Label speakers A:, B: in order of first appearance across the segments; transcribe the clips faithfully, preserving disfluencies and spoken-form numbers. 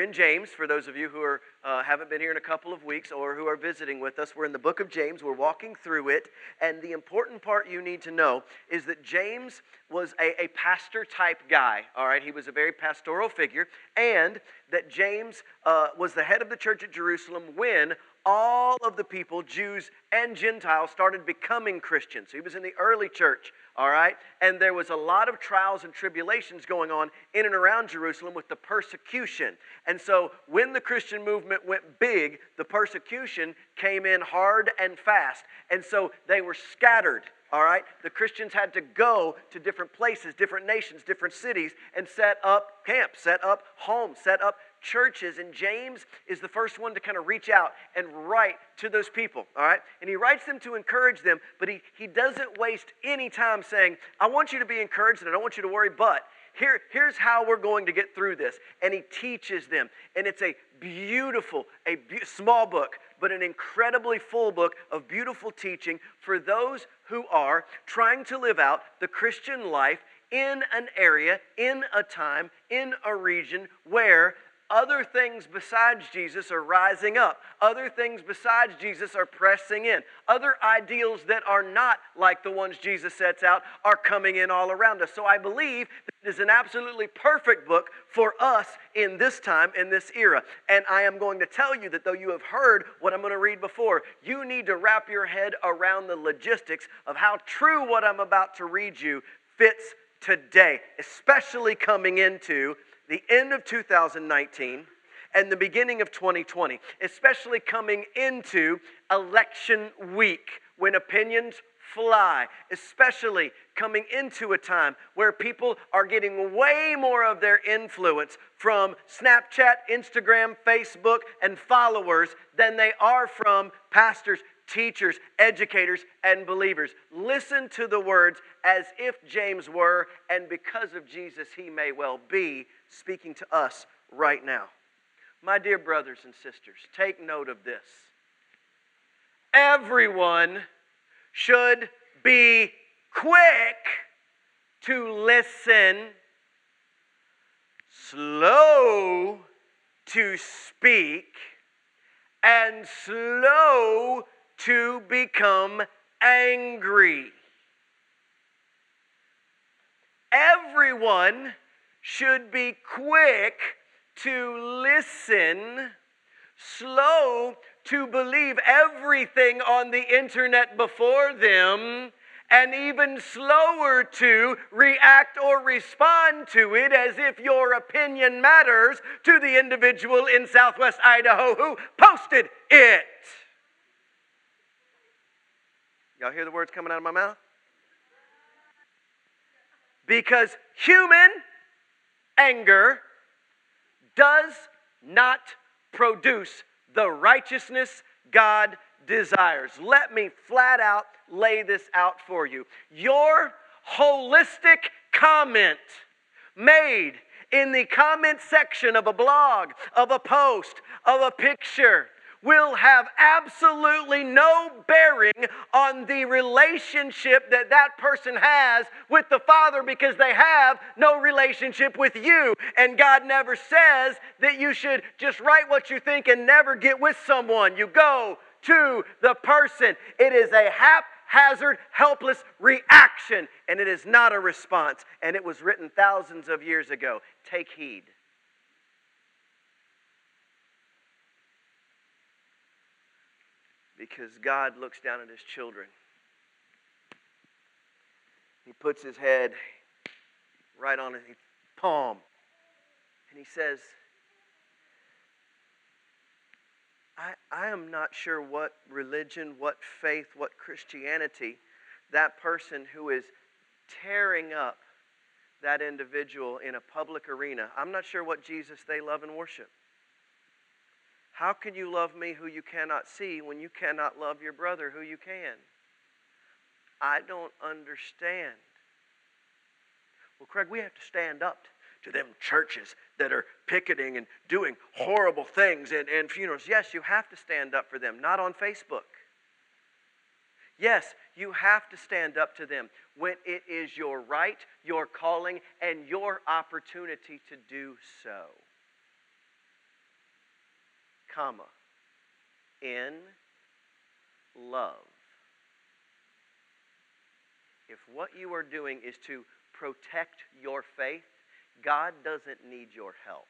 A: in James, for those of you who are, uh, haven't been here in a couple of weeks or who are visiting with us. We're in the book of James. We're walking through it. And the important part you need to know is that James was a, a pastor-type guy, all right? He was a very pastoral figure. And that James uh, was the head of the church at Jerusalem when all of the people, Jews and Gentiles, started becoming Christians. So he was in the early church, all right? And there was a lot of trials and tribulations going on in and around Jerusalem with the persecution. And so when the Christian movement went big, the persecution came in hard and fast. And so they were scattered, all right? The Christians had to go to different places, different nations, different cities, and set up camps, set up homes, set up churches. And James is the first one to kind of reach out and write to those people, all right? And he writes them to encourage them, but he, he doesn't waste any time saying, I want you to be encouraged and I don't want you to worry, but here, here's how we're going to get through this. And he teaches them. And it's a beautiful, a be- small book, but an incredibly full book of beautiful teaching for those who are trying to live out the Christian life in an area, in a time, in a region where other things besides Jesus are rising up. Other things besides Jesus are pressing in. Other ideals that are not like the ones Jesus sets out are coming in all around us. So I believe that it is an absolutely perfect book for us in this time, in this era. And I am going to tell you that though you have heard what I'm going to read before, you need to wrap your head around the logistics of how true what I'm about to read you fits today, especially coming into the end of two thousand nineteen and the beginning of twenty twenty, especially coming into election week when opinions fly, especially coming into a time where people are getting way more of their influence from Snapchat, Instagram, Facebook, and followers than they are from pastors, teachers, educators, and believers. Listen to the words as if James were, and because of Jesus, he may well be speaking to us right now. My dear brothers and sisters, take note of this. Everyone should be quick to listen, slow to speak, and slow to become angry. Everyone should be quick to listen, slow to believe everything on the internet before them, and even slower to react or respond to it as if your opinion matters to the individual in Southwest Idaho who posted it. Y'all hear the words coming out of my mouth? Because human anger does not produce the righteousness God desires. Let me flat out lay this out for you. Your holistic comment made in the comment section of a blog, of a post, of a picture will have absolutely no bearing on the relationship that that person has with the Father, because they have no relationship with you. And God never says that you should just write what you think and never get with someone. You go to the person. It is a haphazard, helpless reaction, and it is not a response. And it was written thousands of years ago. Take heed. Because God looks down at his children. He puts his head right on his palm. And he says, I, I am not sure what religion, what faith, what Christianity that person who is tearing up that individual in a public arena, I'm not sure what Jesus they love and worship. How can you love me who you cannot see when you cannot love your brother who you can? I don't understand. Well, Craig, we have to stand up to them churches that are picketing and doing horrible things and, and funerals. Yes, you have to stand up for them, not on Facebook. Yes, you have to stand up to them when it is your right, your calling, and your opportunity to do so. comma, in love. If what you are doing is to protect your faith, God doesn't need your help.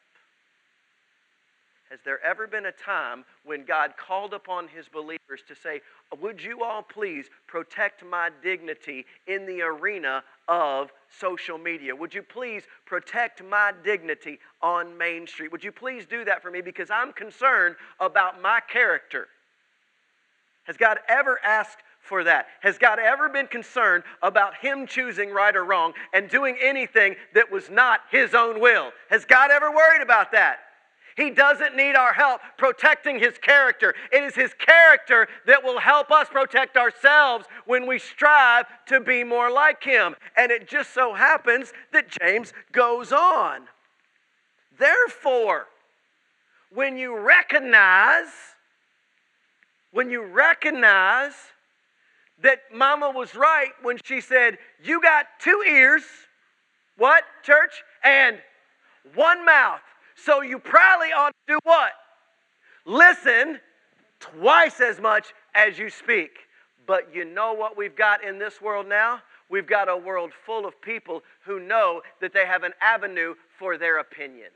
A: Has there ever been a time when God called upon his believers to say, would you all please protect my dignity in the arena of social media? Would you please protect my dignity on Main Street? Would you please do that for me because I'm concerned about my character? Has God ever asked for that? Has God ever been concerned about him choosing right or wrong and doing anything that was not his own will? Has God ever worried about that? He doesn't need our help protecting his character. It is his character that will help us protect ourselves when we strive to be more like him. And it just so happens that James goes on. Therefore, when you recognize, when you recognize that Mama was right when she said, you got two ears, what, church? And one mouth. So you probably ought to do what? Listen twice as much as you speak. But you know what we've got in this world now? We've got a world full of people who know that they have an avenue for their opinion.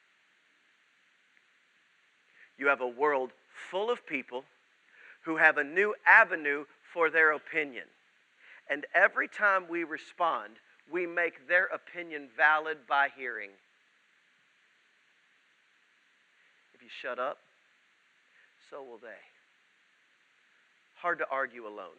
A: You have a world full of people who have a new avenue for their opinion. And every time we respond, we make their opinion valid by hearing. If you shut up, so will they. Hard to argue alone.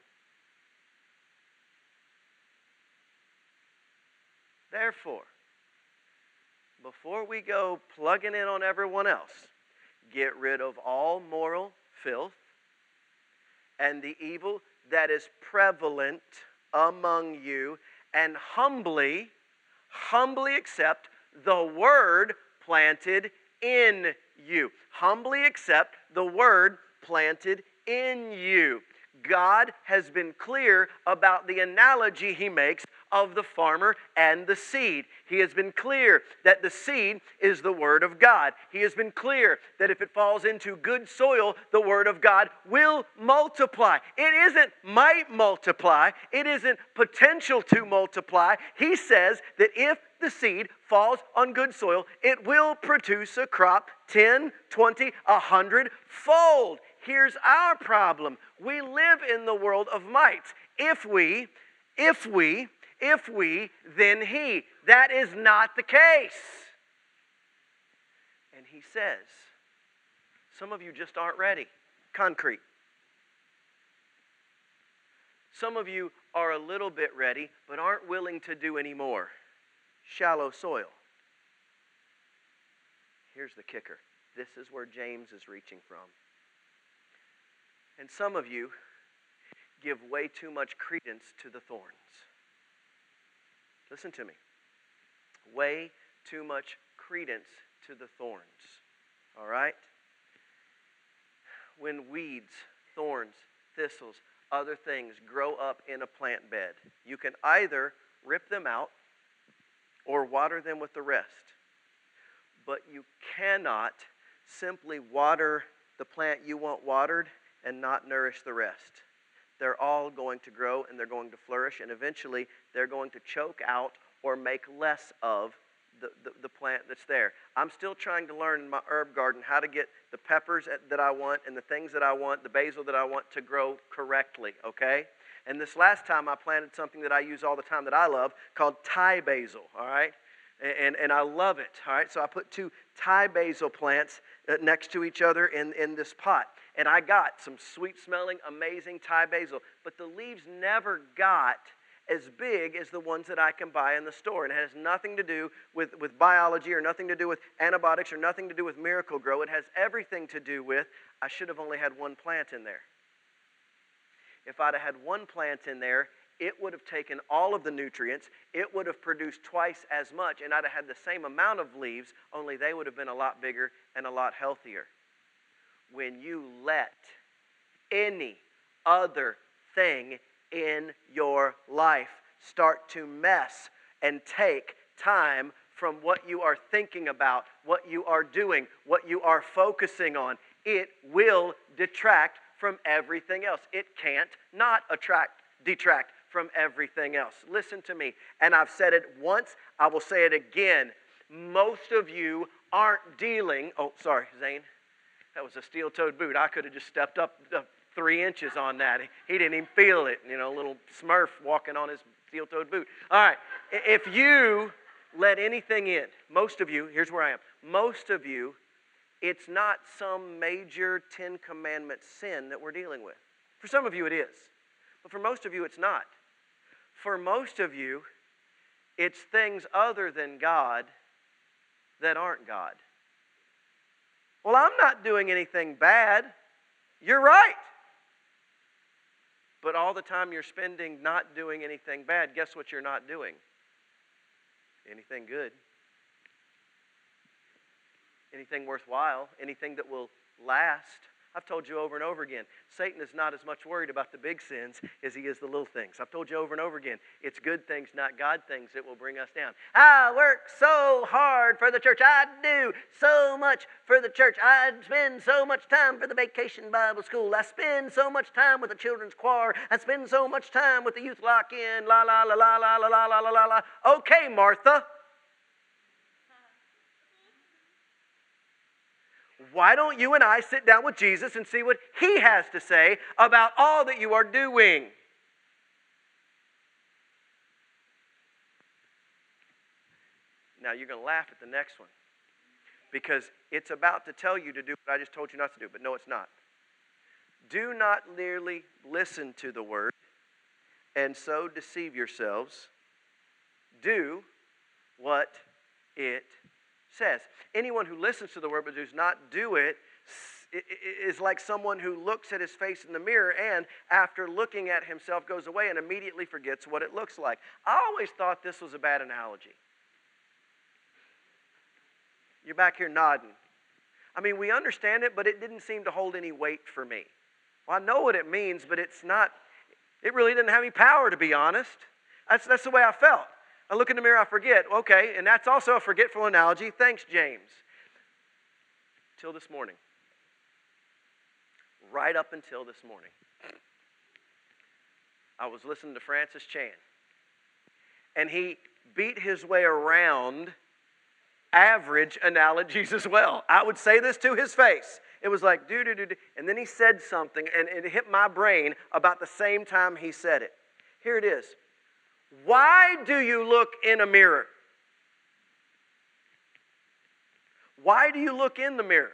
A: Therefore, before we go plugging in on everyone else, get rid of all moral filth and the evil that is prevalent among you, and humbly, humbly accept the word planted in you. Humbly accept the word planted in you. God has been clear about the analogy he makes of the farmer and the seed. He has been clear that the seed is the Word of God. He has been clear that if it falls into good soil, the Word of God will multiply. It isn't might multiply. It isn't potential to multiply. He says that if the seed falls on good soil, it will produce a crop ten, twenty, a hundred fold. Here's our problem. We live in the world of might. If we, if we, if we, then he. That is not the case. And he says, some of you just aren't ready. Concrete. Some of you are a little bit ready, but aren't willing to do any more. Shallow soil. Here's the kicker. This is where James is reaching from. And some of you give way too much credence to the thorns. Listen to me. Way too much credence to the thorns. All right? When weeds, thorns, thistles, other things grow up in a plant bed, you can either rip them out or water them with the rest. But you cannot simply water the plant you want watered and not nourish the rest. They're all going to grow and they're going to flourish, and eventually they're going to choke out or make less of the, the, the plant that's there. I'm still trying to learn in my herb garden how to get the peppers that I want and the things that I want, the basil that I want to grow correctly, okay? And this last time I planted something that I use all the time that I love called Thai basil, all right? And, and I love it, all right? So I put two Thai basil plants next to each other in, in this pot. And I got some sweet-smelling, amazing Thai basil. But the leaves never got as big as the ones that I can buy in the store. And it has nothing to do with, with biology or nothing to do with antibiotics or nothing to do with Miracle-Gro. It has everything to do with I should have only had one plant in there. If I'd have had one plant in there, it would have taken all of the nutrients, it would have produced twice as much, and I'd have had the same amount of leaves, only they would have been a lot bigger and a lot healthier. When you let any other thing in your life start to mess and take time from what you are thinking about, what you are doing, what you are focusing on, it will detract from everything else. It can't not attract, detract from everything else. Listen to me, and I've said it once, I will say it again. Most of you aren't dealing, oh, sorry, Zane, that was a steel-toed boot. I could have just stepped up uh, three inches on that. He didn't even feel it, you know, little Smurf walking on his steel-toed boot. All right, if you let anything in, most of you, here's where I am, most of you, it's not some major Ten Commandments sin that we're dealing with. For some of you it is, but for most of you it's not. For most of you, it's things other than God that aren't God. Well, I'm not doing anything bad. You're right. But all the time you're spending not doing anything bad, guess what you're not doing? Anything good. Anything worthwhile. Anything that will last. I've told you over and over again, Satan is not as much worried about the big sins as he is the little things. I've told you over and over again, it's good things, not God things, that will bring us down. I work so hard for the church. I do so much for the church. I spend so much time for the Vacation Bible School. I spend so much time with the children's choir. I spend so much time with the youth lock-in. La, la, la, la, la, la, la, la, la, la. Okay, Martha. Why don't you and I sit down with Jesus and see what he has to say about all that you are doing? Now you're going to laugh at the next one, because it's about to tell you to do what I just told you not to do, but no, it's not. Do not merely listen to the word and so deceive yourselves. Do what it says. Anyone who listens to the word but does not do it is like someone who looks at his face in the mirror and after looking at himself goes away and immediately forgets what it looks like. I always thought this was a bad analogy. You're back here nodding. I mean, we understand it, but it didn't seem to hold any weight for me. Well, I know what it means, but it's not, it really didn't have any power, to be honest. That's, that's the way I felt. I look in the mirror, I forget. Okay, and that's also a forgetful analogy. Thanks, James. Till this morning. Right up until this morning. I was listening to Francis Chan. And he beat his way around average analogies as well. I would say this to his face. It was like, do, do, do, do. And then he said something, and it hit my brain about the same time he said it. Here it is. Why do you look in a mirror? Why do you look in the mirror?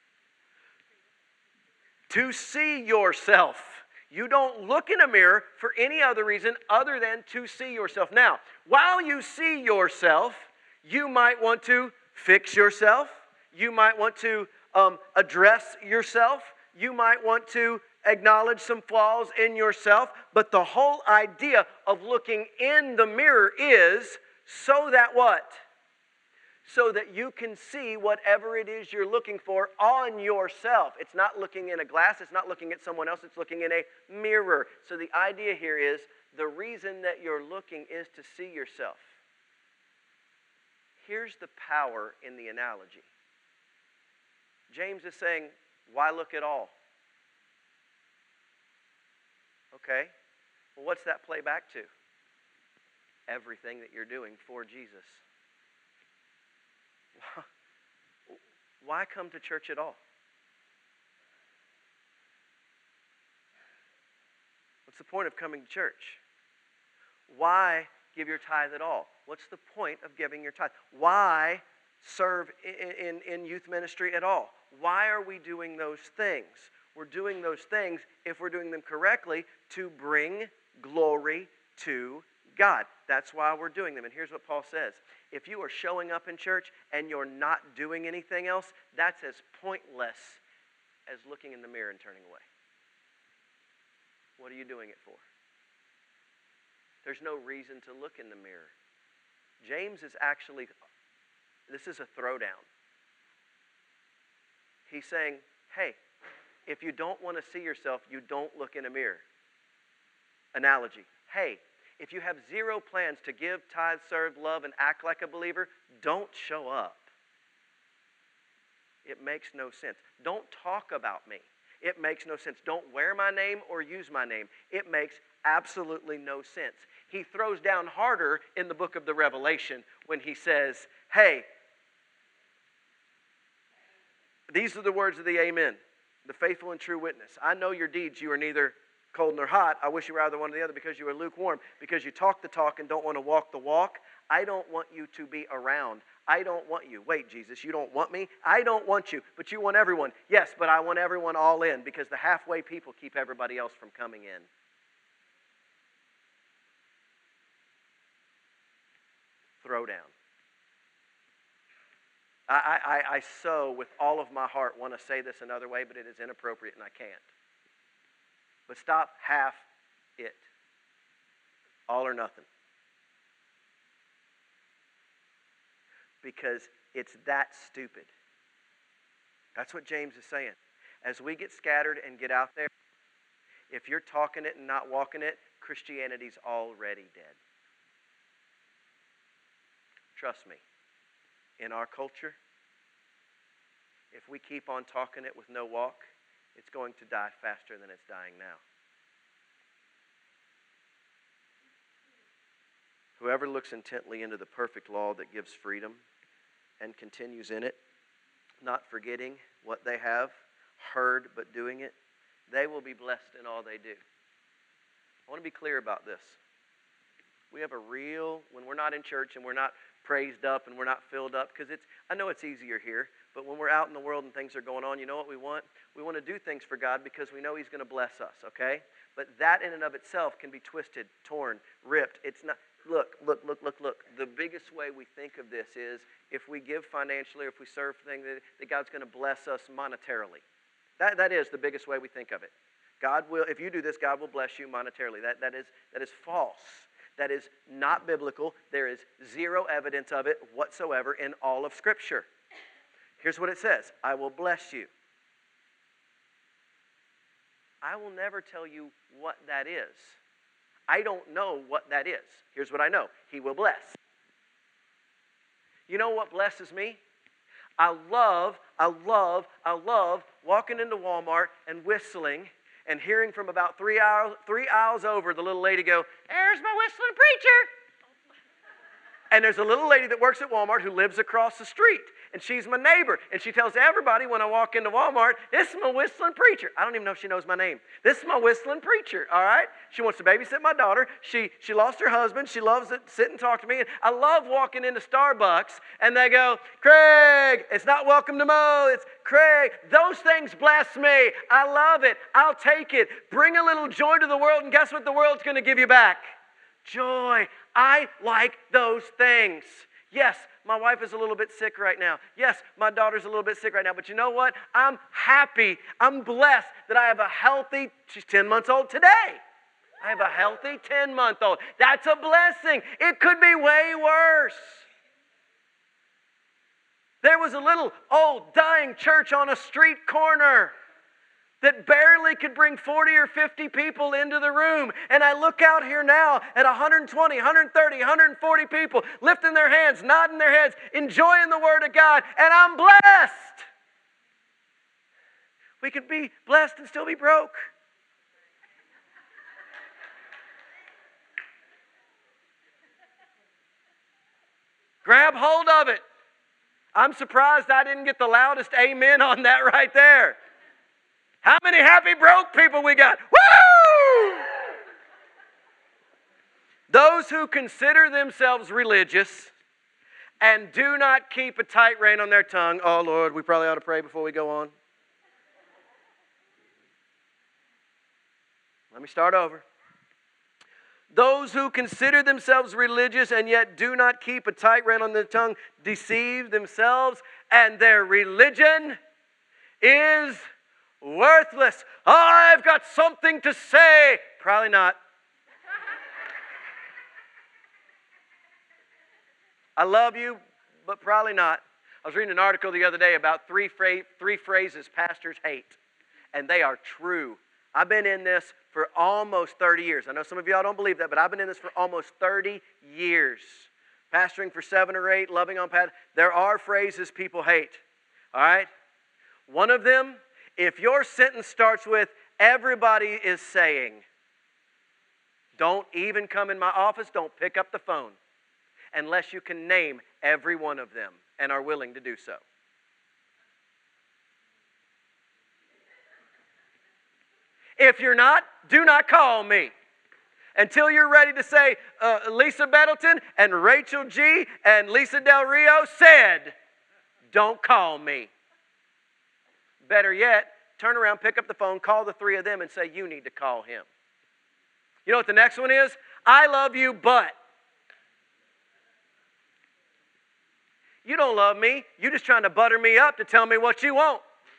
A: To see yourself. You don't look in a mirror for any other reason other than to see yourself. Now, while you see yourself, you might want to fix yourself. You might want to um, address yourself. You might want to acknowledge some flaws in yourself, but the whole idea of looking in the mirror is so that what? So that you can see whatever it is you're looking for on yourself. It's not looking in a glass, it's not looking at someone else, it's looking in a mirror. So the idea here is the reason that you're looking is to see yourself. Here's the power in the analogy. James is saying, why look at all? Okay, well, what's that play back to? Everything that you're doing for Jesus. Why come to church at all? What's the point of coming to church? Why give your tithe at all? What's the point of giving your tithe? Why serve in, in, in youth ministry at all? Why are we doing those things? We're doing those things, if we're doing them correctly, to bring glory to God. That's why we're doing them. And here's what Paul says. If you are showing up in church and you're not doing anything else, that's as pointless as looking in the mirror and turning away. What are you doing it for? There's no reason to look in the mirror. James is actually, this is a throwdown. He's saying, hey, if you don't want to see yourself, you don't look in a mirror. Analogy. Hey, if you have zero plans to give, tithe, serve, love, and act like a believer, don't show up. It makes no sense. Don't talk about me. It makes no sense. Don't wear my name or use my name. It makes absolutely no sense. He throws down harder in the book of the Revelation when he says, hey, these are the words of the Amen, the faithful and true witness. I know your deeds. You are neither cold nor hot. I wish you were either one or the other, because you are lukewarm, because you talk the talk and don't want to walk the walk. I don't want you to be around. I don't want you. Wait, Jesus, you don't want me? I don't want you, but you want everyone. Yes, but I want everyone all in, because the halfway people keep everybody else from coming in. Throw down. I, I, I so, with all of my heart, want to say this another way, but it is inappropriate and I can't. But stop half it. All or nothing. Because it's that stupid. That's what James is saying. As we get scattered and get out there, if you're talking it and not walking it, Christianity's already dead. Trust me. In our culture, if we keep on talking it with no walk, it's going to die faster than it's dying now. Whoever looks intently into the perfect law that gives freedom and continues in it, not forgetting what they have heard but doing it, they will be blessed in all they do. I want to be clear about this. We have a real, when we're not in church and we're not praised up and we're not filled up, because it's, I know it's easier here, but when we're out in the world and things are going on, you know what we want? We want to do things for God because we know He's going to bless us, okay? But that in and of itself can be twisted, torn, ripped. It's not, look, look, look, look, look. The biggest way we think of this is if we give financially or if we serve things, that, that God's going to bless us monetarily. That, that is the biggest way we think of it. God will, if you do this, God will bless you monetarily. That, that is, that is false. That is not biblical. There is zero evidence of it whatsoever in all of Scripture. Here's what it says. I will bless you. I will never tell you what that is. I don't know what that is. Here's what I know. He will bless. You know what blesses me? I love, I love, I love walking into Walmart and whistling and hearing from about three aisles, three aisles over the little lady go, "There's my whistling preacher." And there's a little lady that works at Walmart who lives across the street. And she's my neighbor. And she tells everybody when I walk into Walmart, "This is my whistling preacher." I don't even know if she knows my name. This is my whistling preacher, all right? She wants to babysit my daughter. She she lost her husband. She loves to sit and talk to me. And I love walking into Starbucks and they go, "Craig, it's not welcome to Mo, it's Craig." Those things bless me. I love it. I'll take it. Bring a little joy to the world, and guess what the world's going to give you back? Joy. I like those things. Yes, my wife is a little bit sick right now. Yes, my daughter's a little bit sick right now. But you know what? I'm happy. I'm blessed that I have a healthy, she's ten months old today. I have a healthy ten-month-old. That's a blessing. It could be way worse. There was a little old dying church on a street corner that barely could bring forty or fifty people into the room. And I look out here now at one hundred twenty, one hundred thirty, one hundred forty people lifting their hands, nodding their heads, enjoying the Word of God, and I'm blessed. We could be blessed and still be broke. Grab hold of it. I'm surprised I didn't get the loudest amen on that right there. How many happy broke people we got? Woo! Those who consider themselves religious and do not keep a tight rein on their tongue. Oh, Lord, we probably ought to pray before we go on. Let me start over. Those who consider themselves religious and yet do not keep a tight rein on their tongue deceive themselves, and their religion is worthless. I've got something to say. Probably not. I love you, but probably not. I was reading an article the other day about three, fra- three phrases pastors hate, and they are true. I've been in this for almost thirty years. I know some of y'all don't believe that, but I've been in this for almost thirty years. Pastoring for seven or eight, loving on past. There are phrases people hate. All right? One of them, if your sentence starts with, everybody is saying, don't even come in my office, don't pick up the phone, unless you can name every one of them and are willing to do so. If you're not, do not call me. Until you're ready to say, uh, Lisa Bettleton and Rachel G. and Lisa Del Rio said, don't call me. Better yet, turn around, pick up the phone, call the three of them and say, you need to call him. You know what the next one is? I love you, but. You don't love me. You're just trying to butter me up to tell me what you want.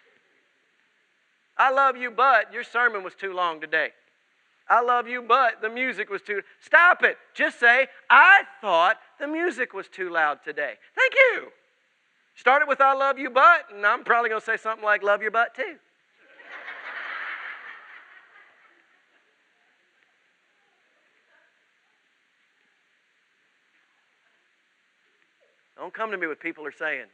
A: I love you, but your sermon was too long today. I love you, but the music was too... Stop it. Just say, I thought the music was too loud today. Thank you. Start it with I love you, but, and I'm probably going to say something like love your butt too. Don't come to me with people are saying.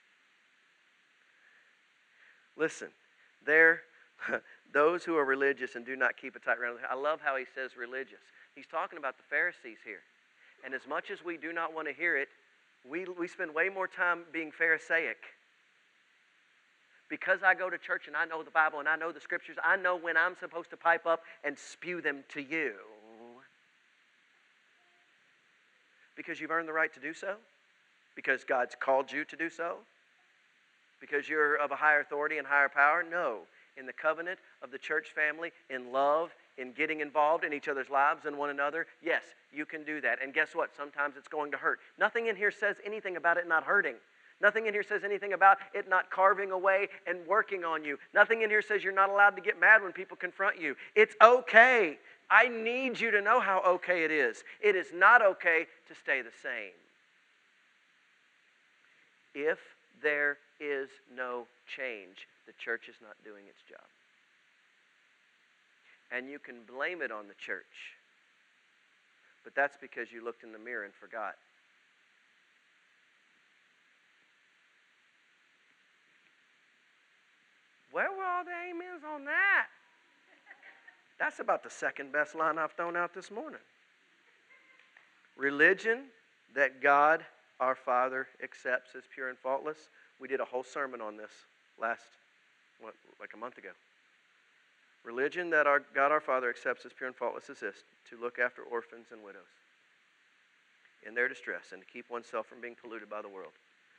A: Listen, there... Those who are religious and do not keep a tight rein. I love how he says religious. He's talking about the Pharisees here. And as much as we do not want to hear it, we, we spend way more time being Pharisaic. Because I go to church and I know the Bible and I know the Scriptures, I know when I'm supposed to pipe up and spew them to you. Because you've earned the right to do so? Because God's called you to do so? Because you're of a higher authority and higher power? No. In the covenant of the church family, in love, in getting involved in each other's lives and one another, yes, you can do that. And guess what? Sometimes it's going to hurt. Nothing in here says anything about it not hurting. Nothing in here says anything about it not carving away and working on you. Nothing in here says you're not allowed to get mad when people confront you. It's okay. I need you to know how okay it is. It is not okay to stay the same. If there is no change, the church is not doing its job. And you can blame it on the church. But that's because you looked in the mirror and forgot. Where were all the amens on that? That's about the second best line I've thrown out this morning. Religion that God, our Father, accepts as pure and faultless. We did a whole sermon on this last, what, like a month ago. Religion that our God our Father accepts as pure and faultless is this: to look after orphans and widows in their distress and to keep oneself from being polluted by the world.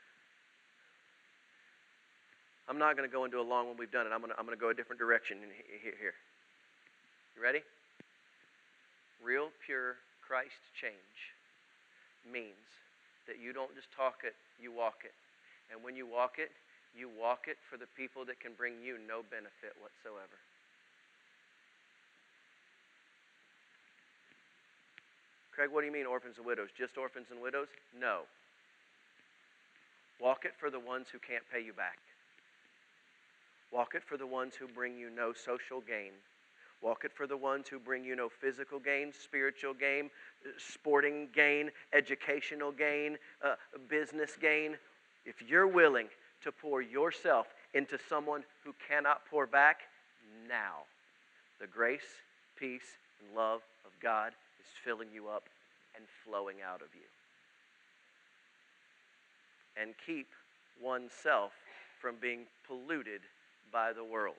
A: I'm not going to go into a long one. We've done it. I'm going to, I'm going to go a different direction here. here. You ready? Real, pure Christ change means that you don't just talk it, you walk it. And when you walk it, you walk it for the people that can bring you no benefit whatsoever. Craig, what do you mean orphans and widows? Just orphans and widows? No. Walk it for the ones who can't pay you back. Walk it for the ones who bring you no social gain. Walk it for the ones who bring you no physical gain, spiritual gain, sporting gain, educational gain, uh, business gain. If you're willing to pour yourself into someone who cannot pour back, now the grace, peace, and love of God is filling you up and flowing out of you. And keep oneself from being polluted by the world.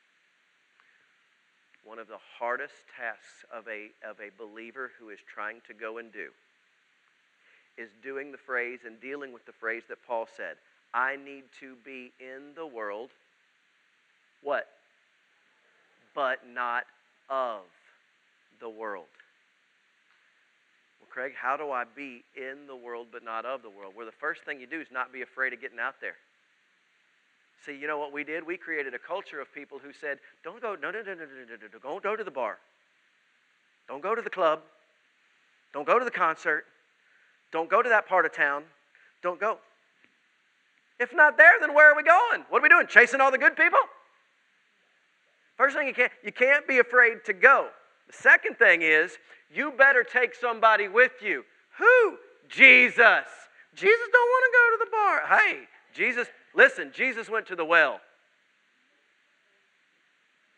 A: One of the hardest tasks of a, of a believer who is trying to go and do is doing the phrase and dealing with the phrase that Paul said, I need to be in the world, what? But not of the world. Well, Craig, how do I be in the world but not of the world? Well, the first thing you do is not be afraid of getting out there. See, you know what we did? We created a culture of people who said, don't go, no, no, no, no, no, no, no, don't go to the bar. Don't go to the club. Don't go to the concert. Don't go to that part of town. Don't go. If not there, then where are we going? What are we doing? Chasing all the good people? First thing, you can't, you can't be afraid to go. The second thing is, you better take somebody with you. Who? Jesus. Jesus don't want to go to the bar. Hey, Jesus, listen, Jesus went to the well.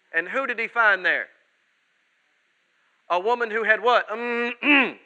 A: And who did he find there? A woman who had what? Mm-mm.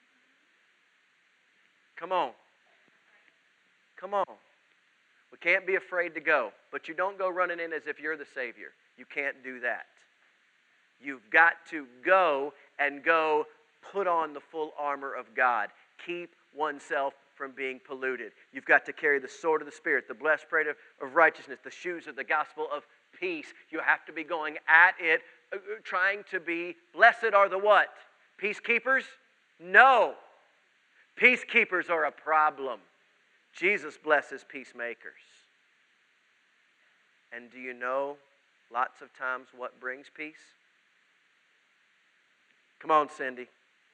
A: Come on. Come on. We can't be afraid to go. But you don't go running in as if you're the Savior. You can't do that. You've got to go and go put on the full armor of God. Keep oneself from being polluted. You've got to carry the sword of the Spirit, the breastplate of, of righteousness, the shoes of the gospel of peace. You have to be going at it, uh, trying to be, blessed are the what? Peacekeepers? No. Peacekeepers are a problem. Jesus blesses peacemakers. And do you know lots of times what brings peace? Come on, Cindy.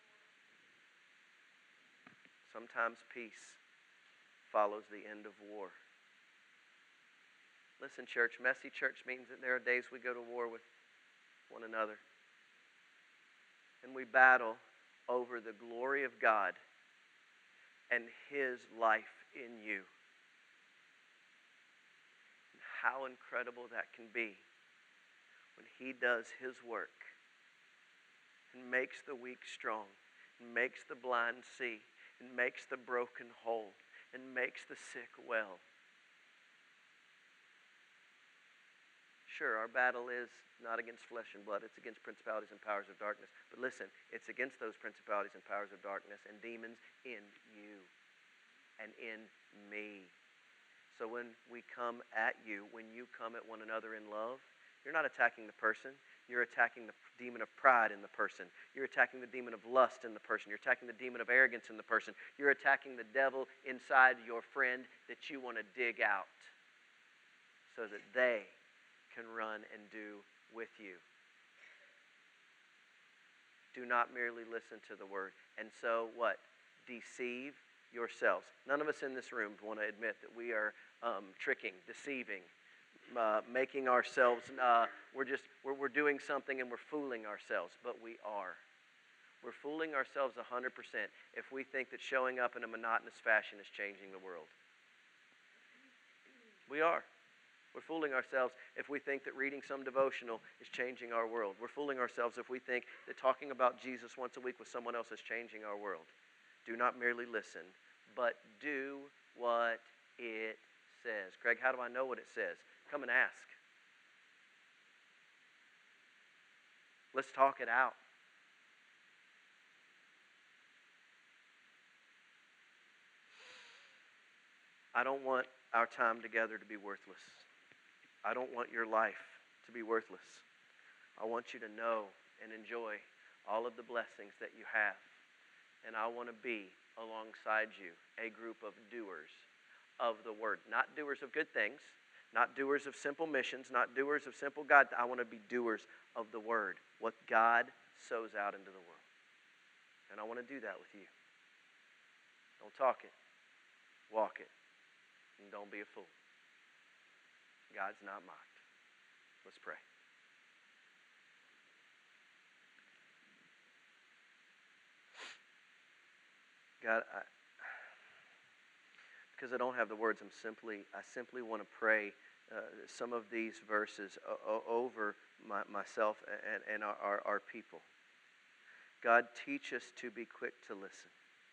A: Sometimes peace follows the end of war. Listen, church, messy church means that there are days we go to war with one another. And we battle over the glory of God and His life in you. And how incredible that can be when He does His work and makes the weak strong, and makes the blind see, and makes the broken whole, and makes the sick well. Sure, our battle is not against flesh and blood. It's against principalities and powers of darkness. But listen, it's against those principalities and powers of darkness and demons in you and in me. So when we come at you, when you come at one another in love, you're not attacking the person. You're attacking the demon of pride in the person. You're attacking the demon of lust in the person. You're attacking the demon of arrogance in the person. You're attacking the devil inside your friend that you want to dig out so that they can run and do with you. Do not merely listen to the word. And so what? Deceive yourselves. None of us in this room want to admit that we are um, tricking, deceiving, uh, making ourselves, uh, we're just, we're, we're doing something and we're fooling ourselves, but we are. We're fooling ourselves one hundred percent if we think that showing up in a monotonous fashion is changing the world. We are. We're fooling ourselves if we think that reading some devotional is changing our world. We're fooling ourselves if we think that talking about Jesus once a week with someone else is changing our world. Do not merely listen, but do what it says. Craig, how do I know what it says? Come and ask. Let's talk it out. I don't want our time together to be worthless. I don't want your life to be worthless. I want you to know and enjoy all of the blessings that you have. And I want to be alongside you, a group of doers of the word. Not doers of good things, not doers of simple missions, not doers of simple God. I want to be doers of the word, what God sows out into the world. And I want to do that with you. Don't talk it, walk it, and don't be a fool. God's not mocked. Let's pray. God, I, because I don't have the words, I'm simply, I simply want to pray uh, some of these verses o- over my, myself and, and our, our, our people. God, teach us to be quick to listen.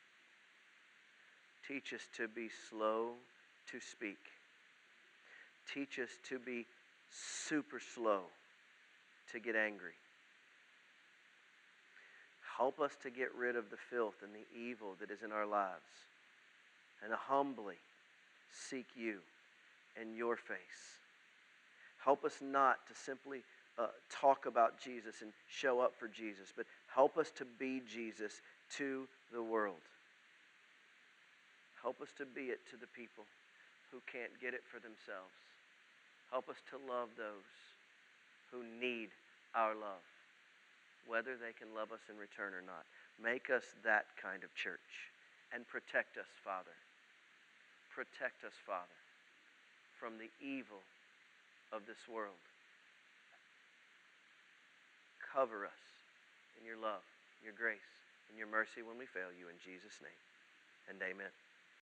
A: Teach us to be slow to speak. Teach us to be super slow to get angry. Help us to get rid of the filth and the evil that is in our lives and humbly seek you and your face. Help us not to simply uh, talk about Jesus and show up for Jesus, but help us to be Jesus to the world. Help us to be it to the people who can't get it for themselves. Help us to love those who need our love, whether they can love us in return or not. Make us that kind of church. And protect us, Father. Protect us, Father, from the evil of this world. Cover us in your love, your grace, and your mercy when we fail you. In Jesus' name, and amen.